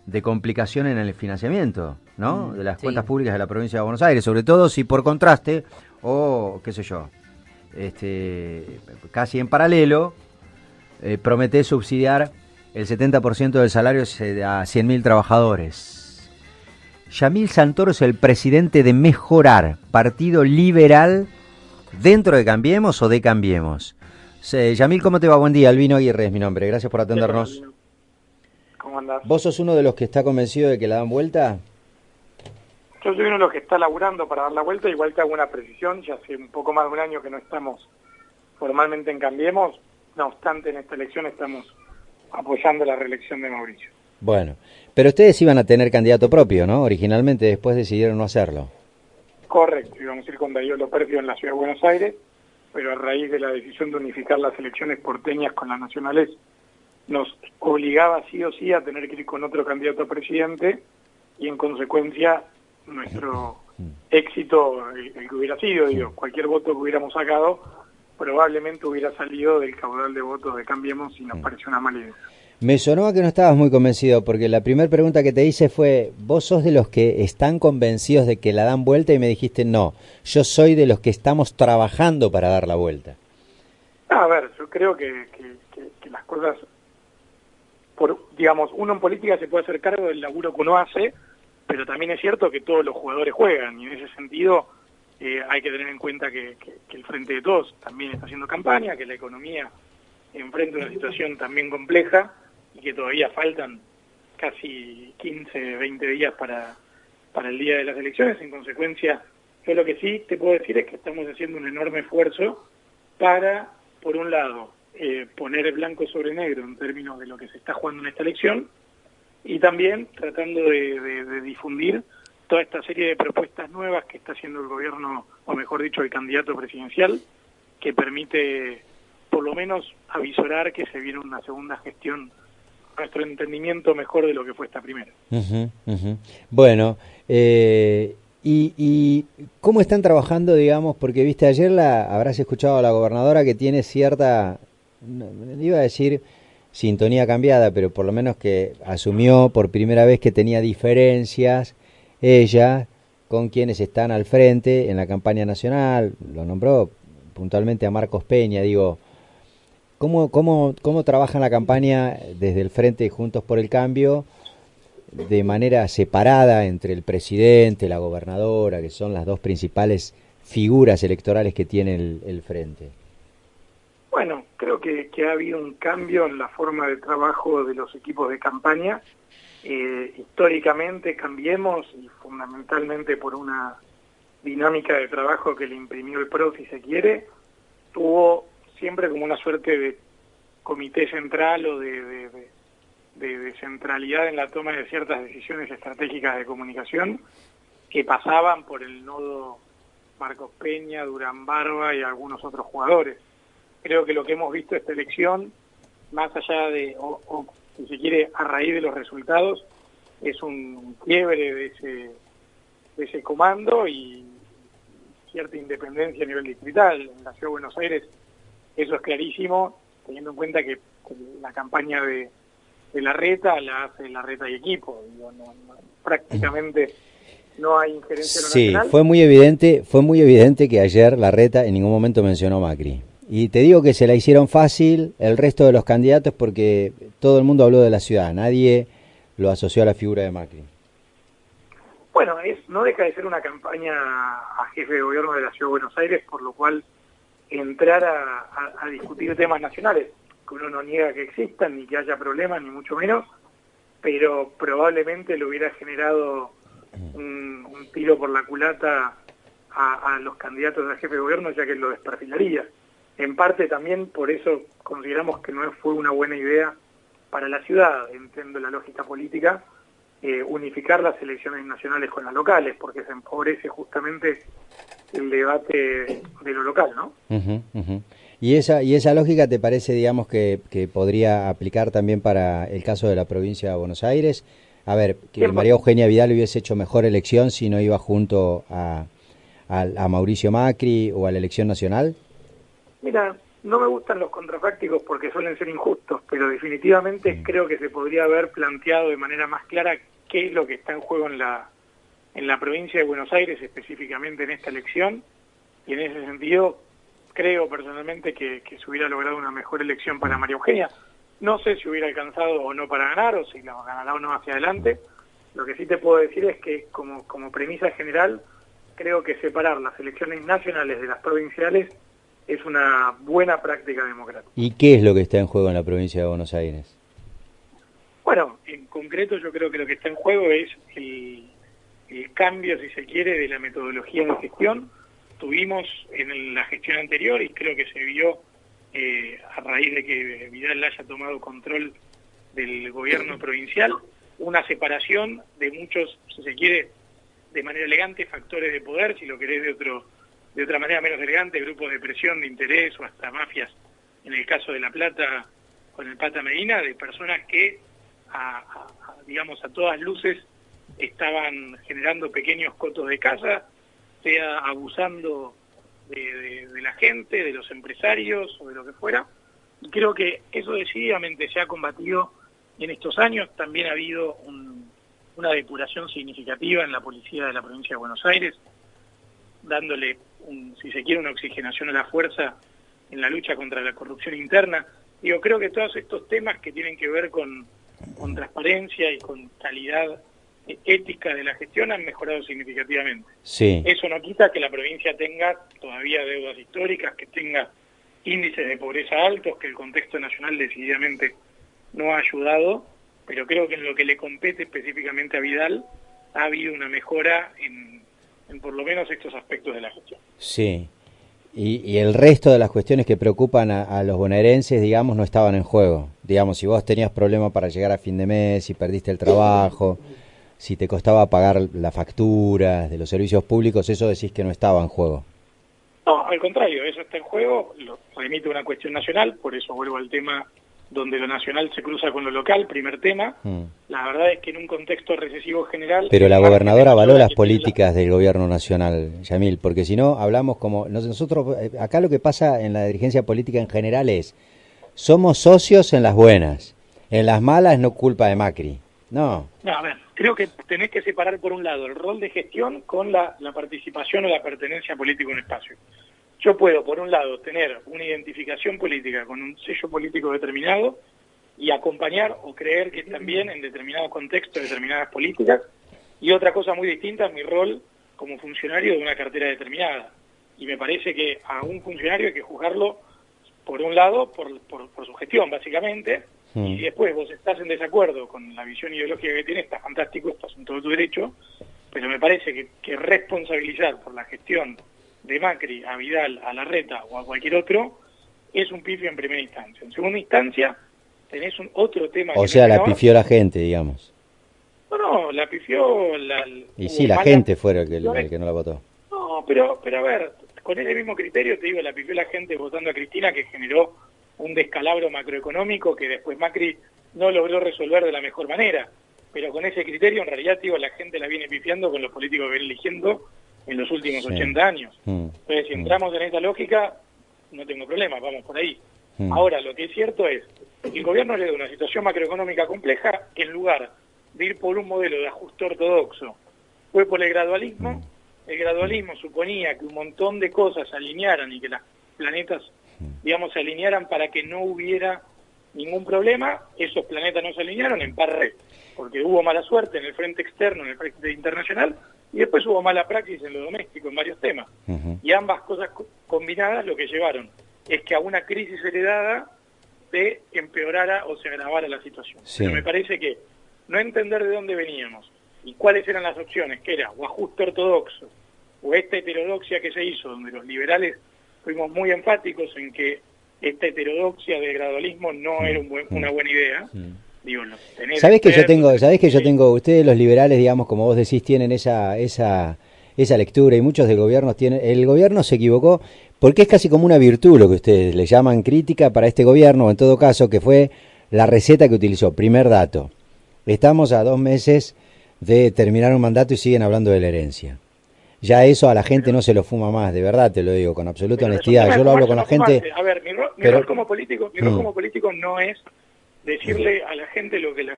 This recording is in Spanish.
de complicación en el financiamiento, ¿no? De las Sí. cuentas públicas de la provincia de Buenos Aires, sobre todo si por contraste o qué sé yo, casi en paralelo, promete subsidiar el 70% del salario a 100.000 trabajadores. Yamil Santoro es el presidente de Mejorar, partido liberal dentro de Cambiemos o de Cambiemos. Yamil, ¿cómo te va? Buen día, Albino Aguirre es mi nombre, gracias por atendernos. ¿Cómo andás? ¿Vos sos uno de los que está convencido de que la dan vuelta? Yo soy uno de los que está laburando para dar la vuelta, igual te hago una precisión, ya hace un poco más de un año que no estamos formalmente en Cambiemos, no obstante en esta elección estamos apoyando la reelección de Mauricio. Bueno, pero ustedes iban a tener candidato propio, ¿no? Originalmente, después decidieron no hacerlo. Correcto, íbamos a ir con Darío Loperfio en la Ciudad de Buenos Aires, pero a raíz de la decisión de unificar las elecciones porteñas con las nacionales, nos obligaba sí o sí a tener que ir con otro candidato a presidente y en consecuencia nuestro éxito, el que hubiera sido, digo, cualquier voto que hubiéramos sacado, probablemente hubiera salido del caudal de votos de Cambiemos y nos pareció una mala idea. Me sonó a que no estabas muy convencido, porque la primera pregunta que te hice fue, ¿vos sos de los que están convencidos de que la dan vuelta? Y me dijiste, no, yo soy de los que estamos trabajando para dar la vuelta. A ver, yo creo que las cosas, digamos, uno en política se puede hacer cargo del laburo que uno hace, pero también es cierto que todos los jugadores juegan, y en ese sentido hay que tener en cuenta que el Frente de Todos también está haciendo campaña, que la economía enfrenta una situación también compleja, y que todavía faltan casi 15, 20 días para el día de las elecciones. En consecuencia, yo lo que sí te puedo decir es que estamos haciendo un enorme esfuerzo para, por un lado, poner el blanco sobre negro en términos de lo que se está jugando en esta elección, y también tratando de difundir toda esta serie de propuestas nuevas que está haciendo el gobierno, o mejor dicho, el candidato presidencial, que permite por lo menos avisorar que se viene una segunda gestión, nuestro entendimiento mejor de lo que fue esta primera. Bueno, y ¿cómo están trabajando, digamos? Porque, viste, ayer habrás escuchado a la gobernadora que tiene cierta, no, iba a decir sintonía cambiada, pero por lo menos que asumió por primera vez que tenía diferencias ella con quienes están al frente en la campaña nacional. Lo nombró puntualmente a Marcos Peña, digo. ¿Cómo trabajan la campaña desde el Frente Juntos por el Cambio de manera separada entre el presidente, la gobernadora, que son las dos principales figuras electorales que tiene el Frente? Bueno, creo que ha habido un cambio en la forma de trabajo de los equipos de campaña. Históricamente Cambiemos, y fundamentalmente por una dinámica de trabajo que le imprimió el PRO, si se quiere, tuvo siempre como una suerte de comité central o de centralidad en la toma de ciertas decisiones estratégicas de comunicación que pasaban por el nodo Marcos Peña, Durán Barba y algunos otros jugadores. Creo que lo que hemos visto esta elección, más allá de, o si se quiere, a raíz de los resultados, es un quiebre de ese comando y cierta independencia a nivel distrital. En la Ciudad de Buenos Aires eso es clarísimo, teniendo en cuenta que la campaña de Larreta la hace Larreta y equipo. Digo, prácticamente no hay injerencia en lo nacional. Sí, fue muy evidente que ayer Larreta en ningún momento mencionó a Macri. Y te digo que se la hicieron fácil el resto de los candidatos porque todo el mundo habló de la ciudad, nadie lo asoció a la figura de Macri. Bueno, no deja de ser una campaña a jefe de gobierno de la Ciudad de Buenos Aires, por lo cual entrar a discutir temas nacionales, que uno no niega que existan, ni que haya problemas, ni mucho menos, pero probablemente le hubiera generado un tiro por la culata a los candidatos a jefe de gobierno, ya que lo desperfilaría. En parte también por eso consideramos que no fue una buena idea para la ciudad, entiendo la lógica política, unificar las elecciones nacionales con las locales, porque se empobrece justamente el debate de lo local, ¿no? ¿Y esa lógica te parece, digamos, que podría aplicar también para el caso de la provincia de Buenos Aires? A ver, que María Eugenia Vidal hubiese hecho mejor elección si no iba junto a Mauricio Macri o a la elección nacional. Mira, No me gustan los contrafácticos porque suelen ser injustos, pero definitivamente creo que se podría haber planteado de manera más clara qué es lo que está en juego en la provincia de Buenos Aires, específicamente en esta elección, y en ese sentido creo personalmente que se hubiera logrado una mejor elección para María Eugenia. No sé si hubiera alcanzado o no para ganar, o si la ganará o no hacia adelante. Lo que sí te puedo decir es que como premisa general, creo que separar las elecciones nacionales de las provinciales es una buena práctica democrática. ¿Y qué es lo que está en juego en la provincia de Buenos Aires? Bueno, en concreto yo creo que lo que está en juego es el cambio, si se quiere, de la metodología de gestión. Tuvimos en la gestión anterior, y creo que se vio a raíz de que Vidal haya tomado control del gobierno provincial, una separación de muchos, si se quiere, de manera elegante, factores de poder, si lo querés de otra manera menos elegante, grupos de presión, de interés o hasta mafias, en el caso de La Plata con el Pata Medina, de personas que digamos a todas luces estaban generando pequeños cotos de casa, sea abusando de la gente, de los empresarios o de lo que fuera. Y creo que eso decididamente se ha combatido en estos años. También ha habido una depuración significativa en la policía de la provincia de Buenos Aires, dándole, si se quiere, una oxigenación a la fuerza en la lucha contra la corrupción interna. Digo, creo que todos estos temas que tienen que ver con transparencia y con calidad ética de la gestión han mejorado significativamente. Sí. Eso no quita que la provincia tenga todavía deudas históricas, que tenga índices de pobreza altos, que el contexto nacional decididamente no ha ayudado, pero creo que en lo que le compete específicamente a Vidal ha habido una mejora en por lo menos estos aspectos de la gestión. Sí. Y el resto de las cuestiones que preocupan a los bonaerenses, digamos, no estaban en juego. Digamos, si vos tenías problemas para llegar a fin de mes, si perdiste el trabajo, si te costaba pagar las facturas de los servicios públicos, eso decís que no estaba en juego. No, al contrario, eso está en juego, lo remite una cuestión nacional, por eso vuelvo al tema donde lo nacional se cruza con lo local, primer tema. La verdad es que en un contexto recesivo general... Pero la gobernadora avaló las políticas del gobierno nacional, Yamil, porque si no, hablamos como... Nosotros, acá lo que pasa en la dirigencia política en general es, somos socios en las buenas, en las malas no culpa de Macri. No, a ver, creo que tenés que separar por un lado el rol de gestión con la participación o la pertenencia política en un espacio. Yo puedo, por un lado, tener una identificación política con un sello político determinado y acompañar o creer que también en determinado contexto, determinadas políticas, y otra cosa muy distinta es mi rol como funcionario de una cartera determinada. Y me parece que a un funcionario hay que juzgarlo, por un lado, por su gestión, básicamente, y si después vos estás en desacuerdo con la visión ideológica que tiene, está fantástico, estás en todo tu derecho, pero me parece que responsabilizar por la gestión de Macri a Vidal, a Larreta o a cualquier otro, es un pifio en primera instancia. En segunda instancia, tenés otro tema... O sea, la pifió la gente, digamos. No, la pifió... Y sí, la gente fue el que no la votó. No, pero a ver, con ese mismo criterio, te digo, la pifió la gente votando a Cristina, que generó un descalabro macroeconómico que después Macri no logró resolver de la mejor manera. Pero con ese criterio, en realidad, digo, la gente la viene pifiando con los políticos que viene eligiendo en los últimos 80 años. Entonces, si entramos en esa lógica, no tengo problema, vamos por ahí. Ahora, lo que es cierto es que el gobierno le da una situación macroeconómica compleja, que en lugar de ir por un modelo de ajuste ortodoxo, fue por el gradualismo. El gradualismo suponía que un montón de cosas se alinearan y que las planetas, digamos, se alinearan para que no hubiera ningún problema. Esos planetas no se alinearon en parte porque hubo mala suerte en el frente externo, en el frente internacional, y después hubo mala praxis en lo doméstico, en varios temas. Y ambas cosas combinadas lo que llevaron es que a una crisis heredada se empeorara o se agravara la situación. Sí. Pero me parece que no entender de dónde veníamos y cuáles eran las opciones, que era o ajuste ortodoxo, o esta heterodoxia que se hizo, donde los liberales fuimos muy enfáticos en que esta heterodoxia de gradualismo no era una buena idea. Digo, ¿Sabés que yo tengo, ustedes los liberales, digamos, como vos decís, tienen esa lectura, y muchos del gobierno tienen, el gobierno se equivocó, porque es casi como una virtud lo que ustedes le llaman crítica para este gobierno, o en todo caso, que fue la receta que utilizó. Primer dato, estamos a 2 meses de terminar un mandato y siguen hablando de la herencia. ya eso a la gente no se lo fuma más, de verdad te lo digo, con absoluta Pero honestidad. Yo lo hablo con la gente. A ver, mi rol Pero como político, no es decirle a la gente lo que la